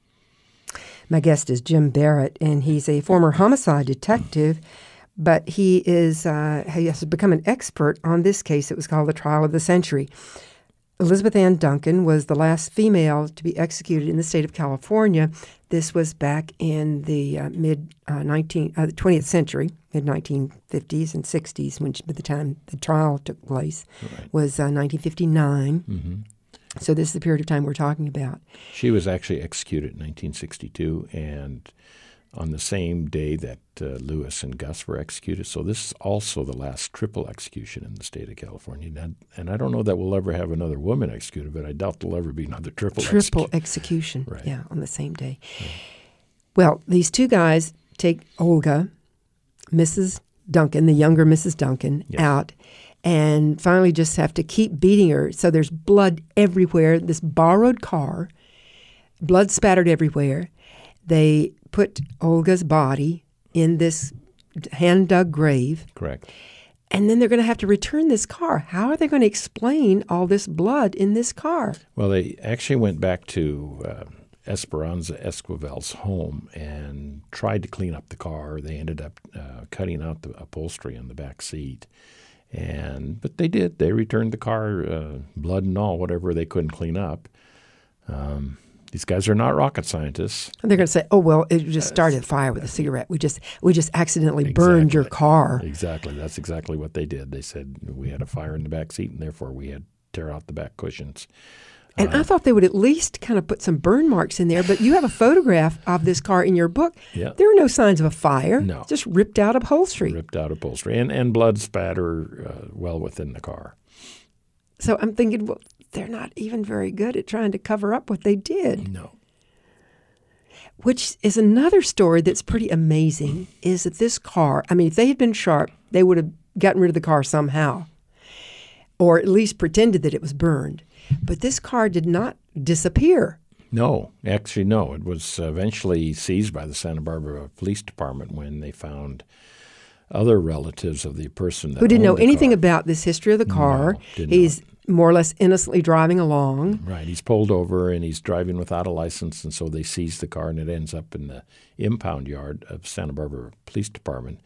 My guest is Jim Barrett, and he's a former homicide detective, but he is uh, he has become an expert on this case. It was called the Trial of the Century. Elizabeth Ann Duncan was the last female to be executed in the state of California. This was back in the uh, mid uh, nineteen uh, twentieth century, mid nineteen fifties and sixties, when she, by the time the trial took place, Right. was uh, nineteen fifty-nine. Mm-hmm. So this is the period of time we're talking about. She was actually executed in nineteen sixty-two, and on the same day that uh, Lewis and Gus were executed. So this is also the last triple execution in the state of California. And, and I don't know that we'll ever have another woman executed, but I doubt there'll ever be another triple Triple execution. execution, Right. yeah, on the same day. Right. Well, these two guys take Olga, Missus Duncan, the younger Missus Duncan, Yes. out, and finally just have to keep beating her. So there's blood everywhere. This borrowed car, blood spattered everywhere. They put Olga's body in this hand-dug grave. Correct. And then they're going to have to return this car. How are they going to explain all this blood in this car? Well, they actually went back to uh, Esperanza Esquivel's home and tried to clean up the car. They ended up uh, cutting out the upholstery on the back seat. And but they did. They returned the car, uh, blood and all, whatever they couldn't clean up. Um, these guys are not rocket scientists. And they're going to say, "Oh well, it just started a fire with a cigarette. We just we just accidentally burned your Exactly. car." Exactly. That's exactly what they did. They said we had a fire in the back seat, and therefore we had tear out the back cushions. And uh, I thought they would at least kind of put some burn marks in there, but you have a photograph of this car in your book. Yeah. There are no signs of a fire. No. Just ripped out upholstery. Ripped out upholstery and, and blood spatter uh, well within the car. So I'm thinking, well, they're not even very good at trying to cover up what they did. No. Which is another story that's pretty amazing, is that this car, I mean, if they had been sharp, they would have gotten rid of the car somehow, or at least pretended that it was burned. But this car did not disappear. No, actually, no. It was eventually seized by the Santa Barbara Police Department when they found other relatives of the person that Who didn't know owned the anything car. about this history of the car. No, did He's not. more or less innocently driving along. Right. He's pulled over and he's driving without a license, and so they seize the car, and it ends up in the impound yard of Santa Barbara Police Department.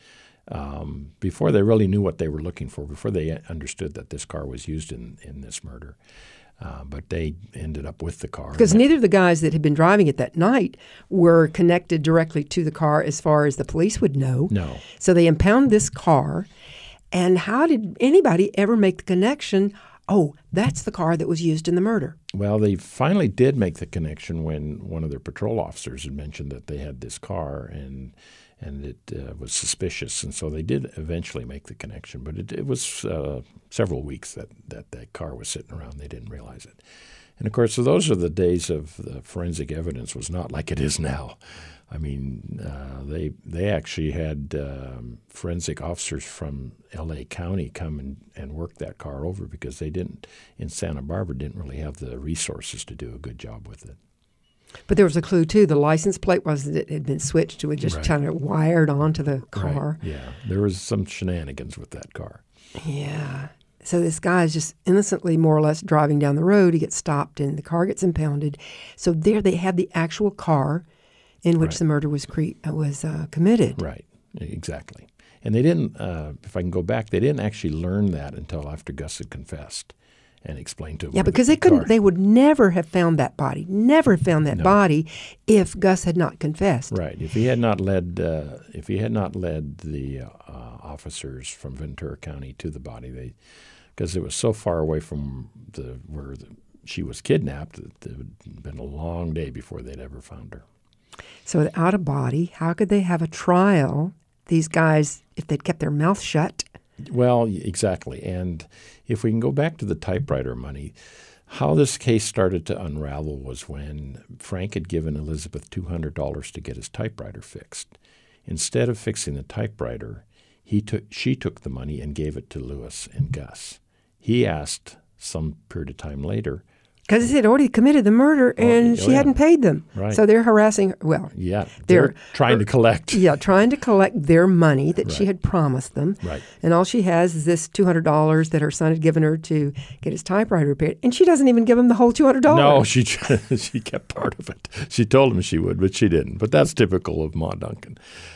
Um, before they really knew what they were looking for, before they understood that this car was used in, in this murder. Uh, but they ended up with the car. Because neither of the guys that had been driving it that night were connected directly to the car as far as the police would know. No. So they impound this car. And how did anybody ever make the connection, oh, that's the car that was used in the murder? Well, they finally did make the connection when one of their patrol officers had mentioned that they had this car and and it uh, was suspicious. And so they did eventually make the connection. But it, it was uh, several weeks that, that that car was sitting around. They didn't realize it. And, of course, so those are the days of the forensic evidence was not like it is now. I mean, uh, they they actually had um, forensic officers from L A County come and, and work that car over because they didn't, in Santa Barbara, didn't really have the resources to do a good job with it. But there was a clue, too. The license plate wasn't it had been switched. It was just Right. kind of wired onto the car. Right. Yeah, there was some shenanigans with that car. Yeah. So this guy is just innocently, more or less, driving down the road. He gets stopped, and the car gets impounded. So there they have the actual car in which Right. the murder was cre- was uh, committed. Right, exactly. And they didn't, uh, if I can go back, they didn't actually learn that until after Gus had confessed and explained to him. Yeah, where the because they couldn't. car- They would never have found that body. Never have found that No. body if Gus had not confessed. Right. If he had not led, uh, if he had not led the uh, officers from Ventura County to the body, they, because it was so far away from the where the, she was kidnapped, that it would have been a long day before they'd ever found her. So without a body, how could they have a trial? These guys, if they'd kept their mouth shut. Well, exactly. And if we can go back to the typewriter money, how this case started to unravel was when Frank had given Elizabeth two hundred dollars to get his typewriter fixed. Instead of fixing the typewriter, he took she took the money and gave it to Lewis and Gus. He asked some period of time later. Because they had already committed the murder, and oh, she yeah. hadn't paid them. Right. So they're harassing her. Well, Yeah, they're, they're trying to collect. Yeah, trying to collect their money that she Right. had promised them. Right. And all she has is this two hundred dollars that her son had given her to get his typewriter repaired. And she doesn't even give him the whole two hundred dollars. No, she she kept part of it. She told him she would, but she didn't. But that's typical of Ma Duncan.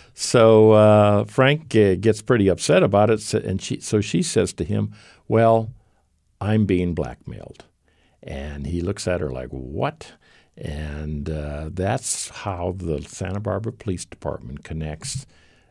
So uh, Frank uh, gets pretty upset about it, so- and she so she says to him, "Well, I'm being blackmailed." And he looks at her like, "What?" And uh, that's how the Santa Barbara Police Department connects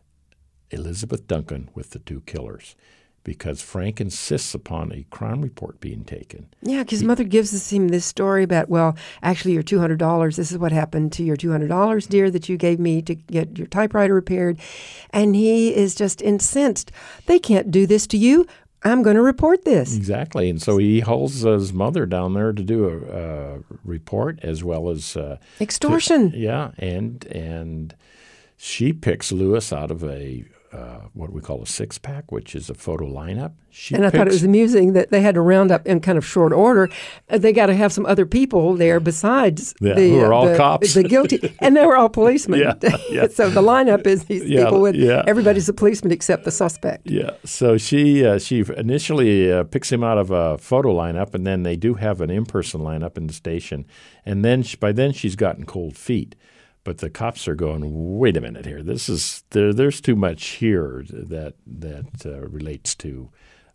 Elizabeth Duncan with the two killers, because Frank insists upon a crime report being taken. Yeah, because mother gives us him this story about, well, actually your two hundred dollars, this is what happened to your two hundred dollars, dear, that you gave me to get your typewriter repaired. And he is just incensed. They can't do this to you. I'm going to report this. Exactly. And so he holds his mother down there to do a uh, report as well as uh, Extortion. to- yeah, and and she picks Lewis out of a uh, what we call a six pack, which is a photo lineup. She And I thought it picks- was amusing that they had to round up in kind of short order. Uh, They got to have some other people there besides Yeah, the, who are uh, all the, cops. the guilty, and they were all policemen. Yeah, yeah. So the lineup is these Yeah, people with yeah. everybody's a policeman except the suspect. Yeah. So she uh, she initially uh, picks him out of a photo lineup, and then they do have an in-person lineup in the station. And then she, by then she's gotten cold feet. But the cops are going, wait a minute here. This is there. There's too much here that that uh, relates to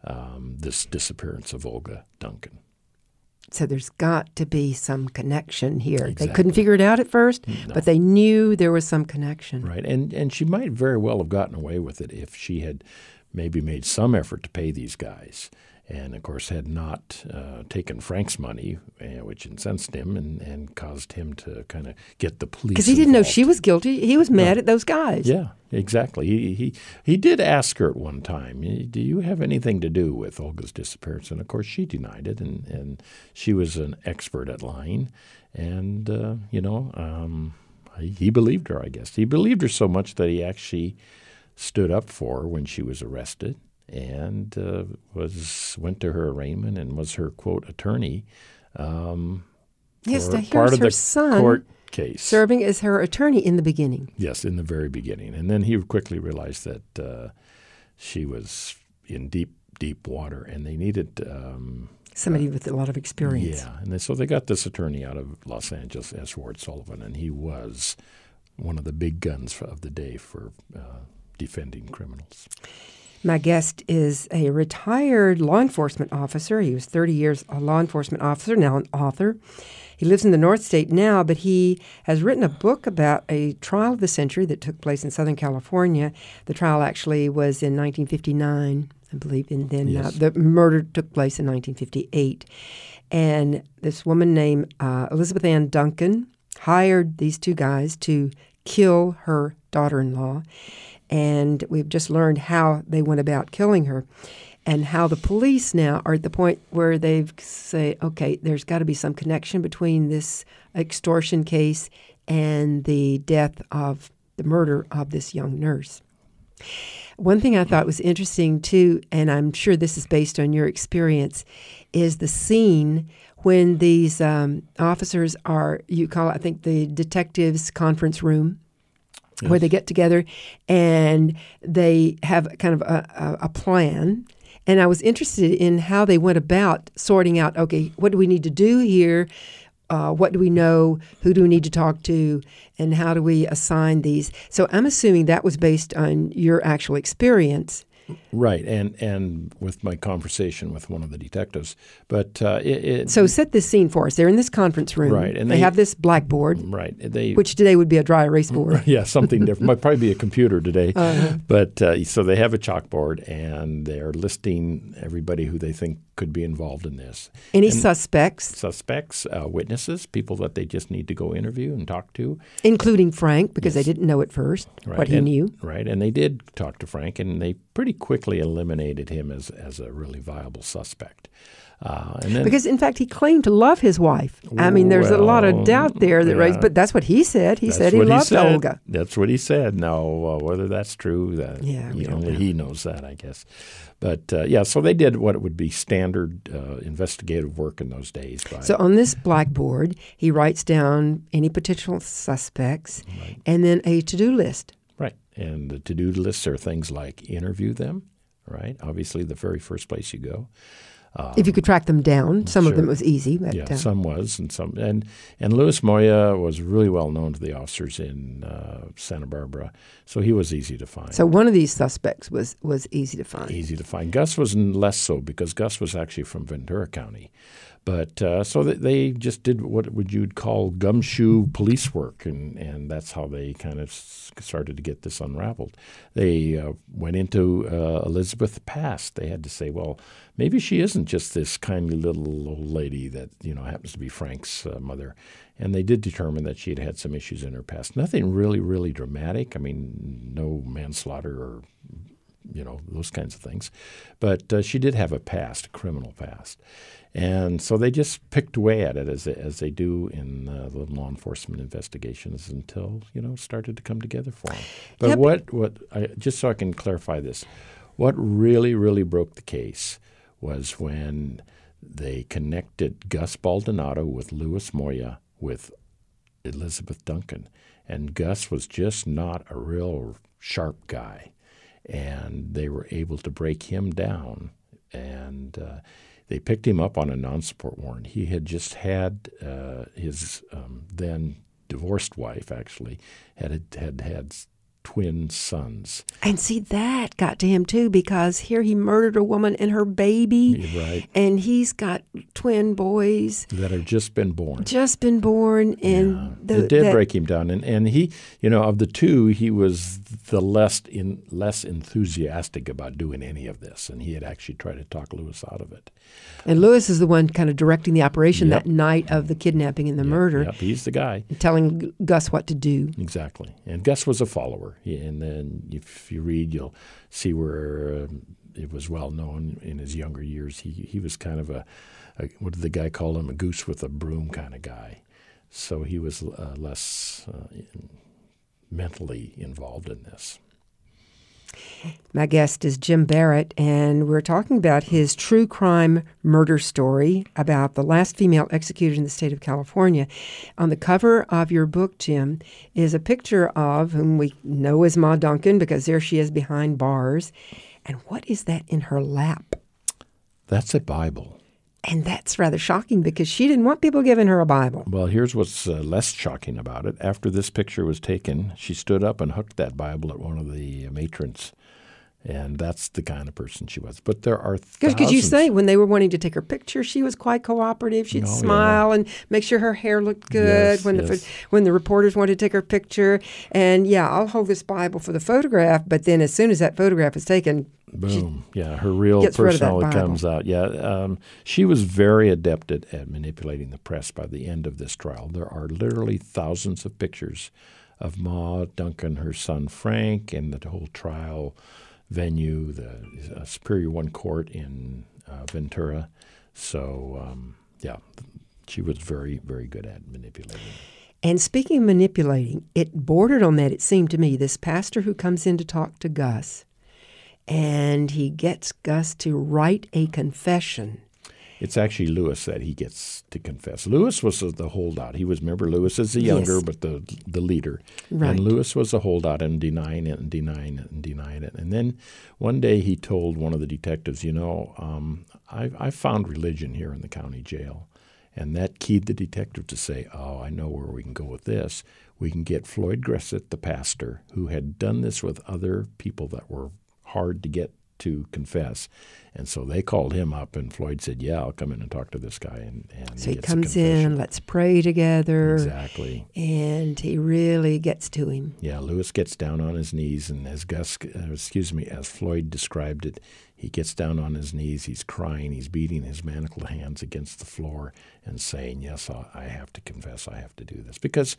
um, this disappearance of Olga Duncan. So there's got to be some connection here. They Exactly. couldn't figure it out at first, No. but they knew there was some connection. Right. And and she might very well have gotten away with it if she had maybe made some effort to pay these guys and of course had not uh, taken Frank's money, uh, which incensed him and, and caused him to kind of get the police Because he didn't know involved. she was guilty. He was mad No. at those guys. Yeah, exactly. He, he he did ask her at one time, do you have anything to do with Olga's disappearance? And of course she denied it, and, and she was an expert at lying. And, uh, you know, um, he, he believed her, I guess. He believed her so much that he actually stood up for her when she was arrested and uh, was went to her arraignment and was her, quote, attorney um, Yes, for now here's part of her the son court case. serving as her attorney in the beginning. Yes, in the very beginning. And then he quickly realized that uh, she was in deep, deep water, and they needed um, Somebody with a lot of experience. yeah. And they, so they got this attorney out of Los Angeles, S. Ward Sullivan, and he was one of the big guns of the day for uh, defending criminals. My guest is a retired law enforcement officer. He was thirty years a law enforcement officer, now an author. He lives in the North State now, but he has written a book about a trial of the century that took place in Southern California. The trial actually was in nineteen fifty-nine, I believe, and then Yes. uh, the murder took place in nineteen fifty-eight. And this woman named uh, Elizabeth Ann Duncan hired these two guys to kill her daughter-in-law. And we've just learned how they went about killing her and how the police now are at the point where they've say, okay, there's got to be some connection between this extortion case and the death of the murder of this young nurse. One thing I thought was interesting, too, and I'm sure this is based on your experience, is the scene when these um, officers are, you call it, I think, the detectives' conference room, yes, where they get together and they have kind of a, a, a plan. And I was interested in how they went about sorting out, okay, what do we need to do here? Uh, what do we know? Who do we need to talk to? And how do we assign these? So I'm assuming that was based on your actual experience. Right, and and with my conversation with one of the detectives. But uh, it, it, So set this scene for us. They're in this conference room. Right, and they, they- have this blackboard, right, they which today would be a dry erase board. yeah, something different. Might probably be a computer today. Uh-huh. But uh, so they have a chalkboard, and they're listing everybody who they think could be involved in this. Any And suspects, suspects, uh, witnesses, people that they just need to go interview and talk to. including Frank, because Yes. they didn't know at first Right. what he and, knew. Right, and they did talk to Frank, and they pretty quickly eliminated him as, as a really viable suspect. Uh, and then, Because, in fact, he claimed to love his wife. I mean, there's a lot of Well, doubt there that yeah. raised, but that's what he said. He that's said he what loved said. Olga. That's what he said. Now, uh, whether that's true, that Yeah, we he, don't only know. he knows that, I guess. But uh, yeah, so they did what would be standard uh, investigative work in those days. By, So on this blackboard, he writes down any potential suspects and then a to-do list. right, and the to-do lists are things like interview them. Right, obviously the very first place you go. If you could track them down. Some of sure. them was easy. But, Yeah, uh, some was, and some, and and Louis Moya was really well known to the officers in uh, Santa Barbara, so he was easy to find. so one of these suspects was, was easy to find. Easy to find. Gus was n- less so because Gus was actually from Ventura County, but uh, so that they just did what would you'd call gumshoe police work, and and that's how they kind of s- started to get this unraveled. They uh, went into uh, Elizabeth's past. They had to say, well, maybe she isn't just this kindly little old lady that you know happens to be Frank's uh, mother. And they did determine that she had had some issues in her past. Nothing really, really dramatic. I mean, no manslaughter or you know, those kinds of things. But uh, she did have a past, a criminal past. And so they just picked away at it as they, as they do in uh, the law enforcement investigations until, you know, it started to come together for them. But Yep. what, what I, just so I can clarify this, what really, really broke the case was when they connected Gus Baldonado with Louis Moya with Elizabeth Duncan. And Gus was just not a real sharp guy. And they were able to break him down, and uh, they picked him up on a non-support warrant. He had just had uh, his um, then divorced wife, actually, had had had twin sons. And see, that got to him too, because here he murdered a woman and her baby. Right. And he's got twin boys That have just been born. just been born. And Yeah. the, it did that- break him down. And, and he, you know, of the two, he was the less in less enthusiastic about doing any of this. And he had actually tried to talk Lewis out of it. And Lewis is the one kind of directing the operation Yep. that night of the kidnapping and the murder, Yep, he's the guy. and telling G- Gus what to do. Exactly. And Gus was a follower. He, and then if you read, you'll see where um, it was well known in his younger years. He he was kind of a, a, what did the guy call him, a goose with a broom kind of guy. So he was uh, less uh, in, mentally involved in this. My guest is Jim Barrett, and we're talking about his true crime murder story about the last female executed in the state of California. On the cover of your book, Jim, is a picture of whom we know as Ma Duncan, because there she is behind bars. And what is that in her lap? That's a Bible. And that's rather shocking, because she didn't want people giving her a Bible. Well, here's what's uh, less shocking about it. After this picture was taken, she stood up and hooked that Bible at one of the matrons. And that's the kind of person she was. But there are thousands. Because you say when they were wanting to take her picture, she was quite cooperative. She'd Oh, yeah. smile and make sure her hair looked good Yes, when yes. the when the reporters wanted to take her picture. And yeah, I'll hold this Bible for the photograph. But then as soon as that photograph is taken, Boom. Yeah, her real gets rid of that personality Bible. comes out. Yeah, um, she was very adept at, at manipulating the press by the end of this trial. There are literally thousands of pictures of Ma Duncan, her son Frank, and the whole trial venue, the uh, Superior One Court in uh, Ventura. So, um, yeah, she was very, very good at manipulating. and speaking of manipulating, it bordered on that, it seemed to me, this pastor who comes in to talk to Gus, and he gets Gus to write a confession. It's actually Lewis that he gets to confess. Lewis was the holdout. He was, remember, Lewis is the younger, Yes. but the the leader. Right. And Lewis was a holdout and denying it and denying it and denying it. And then one day he told one of the detectives, you know, um, I, I found religion here in the county jail. And that keyed the detective to say, oh, I know where we can go with this. We can get Floyd Gressett, the pastor, who had done this with other people that were hard to get to confess. And so they called him up, and Floyd said, yeah, I'll come in and talk to this guy. And, and So he gets a comes confession. in, let's pray together, Exactly. and he really gets to him. Yeah, Lewis gets down on his knees, and as Gus, uh, excuse me, as Floyd described it, he gets down on his knees, he's crying, he's beating his manacled hands against the floor and saying, yes, I I have to confess, I have to do this. Because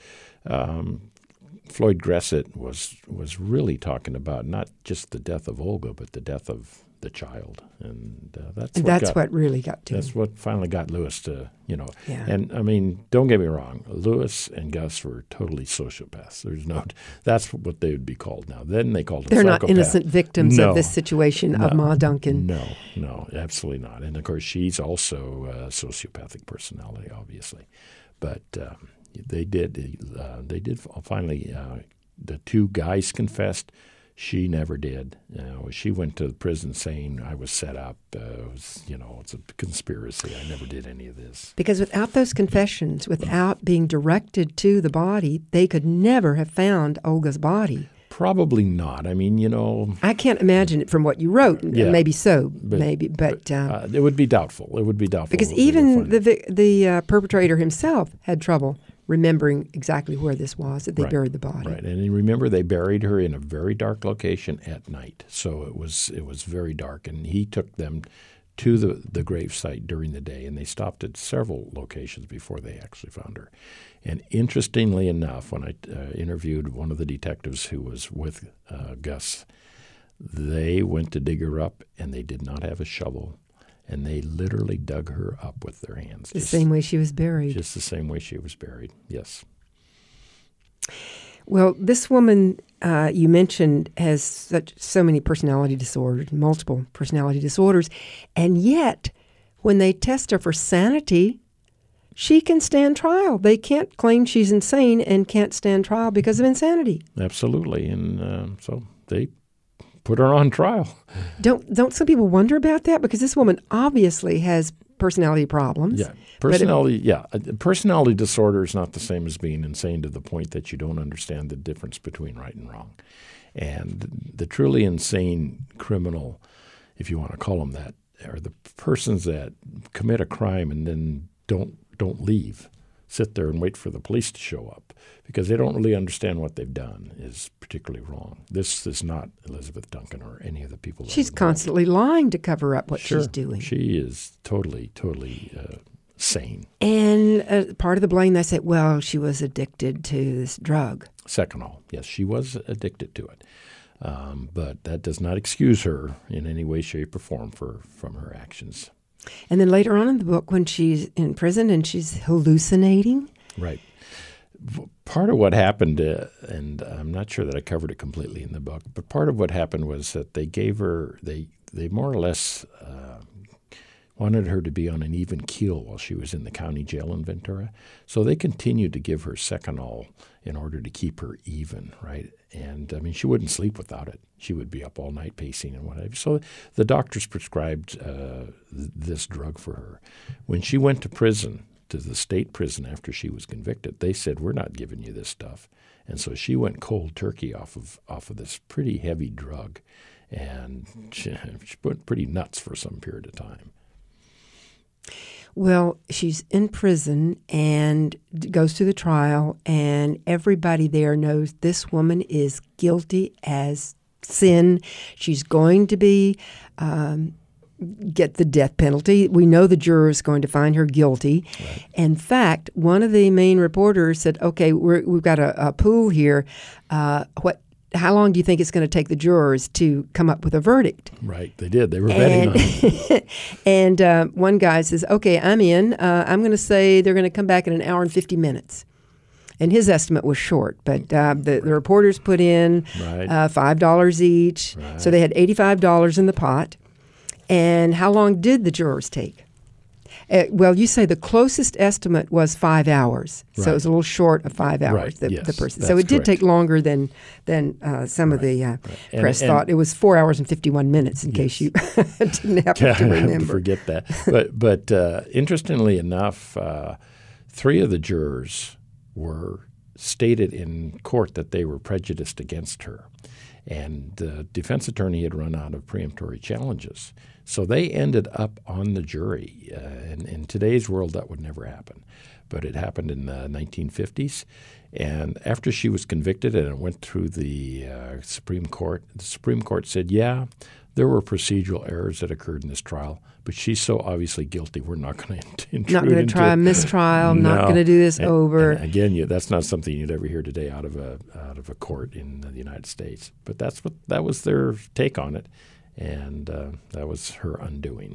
um, Floyd Gressett was was really talking about not just the death of Olga, but the death of the child. And uh, that's And what that's got, what really got to That's him. what finally got Lewis to, you know. Yeah. And, I mean, don't get me wrong. Lewis and Gus were totally sociopaths. There's no – that's what they would be called now. Then they called them They're not psychopath. innocent victims No. of this situation of Ma Duncan. No, no, absolutely not. And, of course, she's also a sociopathic personality, obviously. But um, they did uh, they did finally uh, – the two guys confessed. She never did. You know, she went to the prison saying I was set up. Uh, it was, you know, it's a conspiracy. I never did any of this. Because without those confessions, without being directed to the body, they could never have found Olga's body. Probably not. I mean, you know, I can't imagine it from what you wrote. Yeah. Maybe so, But- maybe, but, uh, uh, it would be doubtful. It would be doubtful. because that they would even find the it. vic- the uh, perpetrator himself had trouble remembering exactly where this was that they Right. buried the body. Right, and you remember they buried her in a very dark location at night, so it was it was very dark. And he took them to the the grave site during the day, and they stopped at several locations before they actually found her. And interestingly enough, when I uh, interviewed one of the detectives who was with uh, Gus, they went to dig her up, and they did not have a shovel, and they literally dug her up with their hands. The just, same way she was buried. just the same way she was buried. Yes. Well, this woman uh, you mentioned has such so many personality disorders, multiple personality disorders, and yet when they test her for sanity, she can stand trial. They can't claim she's insane and can't stand trial because of insanity. Absolutely, and uh, so they put her on trial. Don't don't some people wonder about that? Because this woman obviously has personality problems. Yeah, personality. Yeah, uh, personality disorder is not the same as being insane to the point that you don't understand the difference between right and wrong. And the truly insane criminal, if you want to call them that, are the persons that commit a crime and then don't don't leave, sit there and wait for the police to show up because they don't really understand what they've done is particularly wrong. This is not Elizabeth Duncan or any of the people. That she's constantly lying to cover up what sure, she's doing. She is totally, totally uh, sane. And uh, part of the blame, they say, well, she was addicted to this drug. Seconal, yes, she was addicted to it. Um, but that does not excuse her in any way, shape, or form for from her actions. And then later on in the book, when she's in prison and she's hallucinating. Right. Part of what happened, uh, and I'm not sure that I covered it completely in the book, but part of what happened was that they gave her, they, they more or less uh, wanted her to be on an even keel while she was in the county jail in Ventura. So they continued to give her Seconal in order to keep her even, right? And, I mean, she wouldn't sleep without it. She would be up all night pacing and whatever. So the doctors prescribed uh, th- this drug for her. When she went to prison, to the state prison after she was convicted, they said, we're not giving you this stuff. And so she went cold turkey off of off of this pretty heavy drug. And she, she went pretty nuts for some period of time. Well, she's in prison and goes through the trial, and everybody there knows this woman is guilty as sin. She's going to be um, get the death penalty. We know the juror is going to find her guilty. Right. In fact, one of the main reporters said, okay, we're, we've got a, a pool here. Uh, what? How long do you think it's going to take the jurors to come up with a verdict? Right, they did. They were betting and, on it. And uh, one guy says, okay, I'm in. Uh, I'm going to say they're going to come back in an hour and fifty minutes. And his estimate was short, but uh, the, the reporters put in right. uh, five dollars each. Right. So they had eighty-five dollars in the pot. And how long did the jurors take? Uh, well, you say the closest estimate was five hours, right. So it was a little short of five hours. Right. The, yes, the person, so it did correct. take longer than than uh, some right. of the uh, right. and, press and, thought. It was four hours and fifty-one minutes. In yes. case you didn't happen yeah, to remember, forget that. But but uh, interestingly enough, uh, three of the jurors were stated in court that they were prejudiced against her, and the defense attorney had run out of preemptory challenges. So they ended up on the jury. Uh, in, in today's world, that would never happen. But it happened in the nineteen fifties. And after she was convicted and it went through the uh, Supreme Court, the Supreme Court said, yeah, there were procedural errors that occurred in this trial, but she's so obviously guilty, we're not going to intrude not going to try a mistrial, no. not going to do this and, over. And again, you, that's not something you'd ever hear today out of a out of a court in the United States. But that's what that was their take on it. And uh, that was her undoing.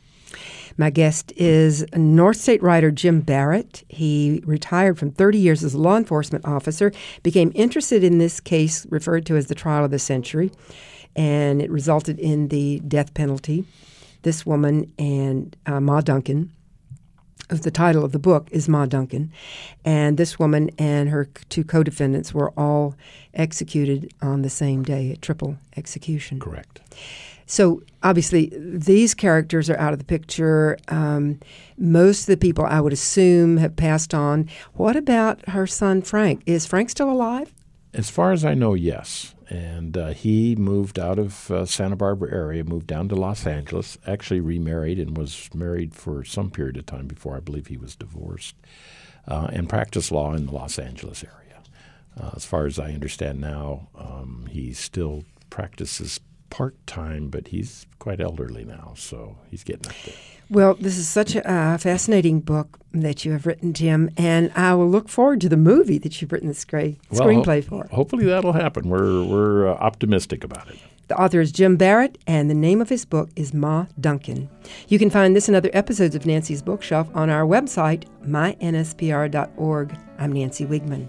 My guest is North State writer Jim Barrett. He retired from thirty years as a law enforcement officer, became interested in this case referred to as the trial of the century, and it resulted in the death penalty. This woman and uh, Ma Duncan, the title of the book is Ma Duncan, and this woman and her two co-defendants were all executed on the same day, a triple execution. Correct. So obviously these characters are out of the picture. Um, most of the people, I would assume, have passed on. What about her son Frank? Is Frank still alive? As far as I know, yes. And uh, he moved out of uh, Santa Barbara area, moved down to Los Angeles, actually remarried and was married for some period of time before I believe he was divorced, uh, and practiced law in the Los Angeles area. Uh, as far as I understand now, um, he still practices part-time, but he's quite elderly now, so he's getting up there. Well, this is such a uh, fascinating book that you have written, Jim, and I will look forward to the movie that you've written this great well, screenplay ho- for. Hopefully that'll happen. We're we're uh, optimistic about it. The author is Jim Barrett, and the name of his book is Ma Duncan. You can find this and other episodes of Nancy's Bookshelf on our website, my n s p r dot org. I'm Nancy Wigman.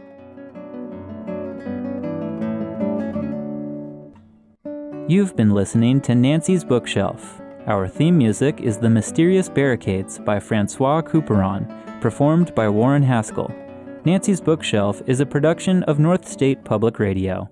You've been listening to Nancy's Bookshelf. Our theme music is The Mysterious Barricades by Francois Couperin, performed by Warren Haskell. Nancy's Bookshelf is a production of North State Public Radio.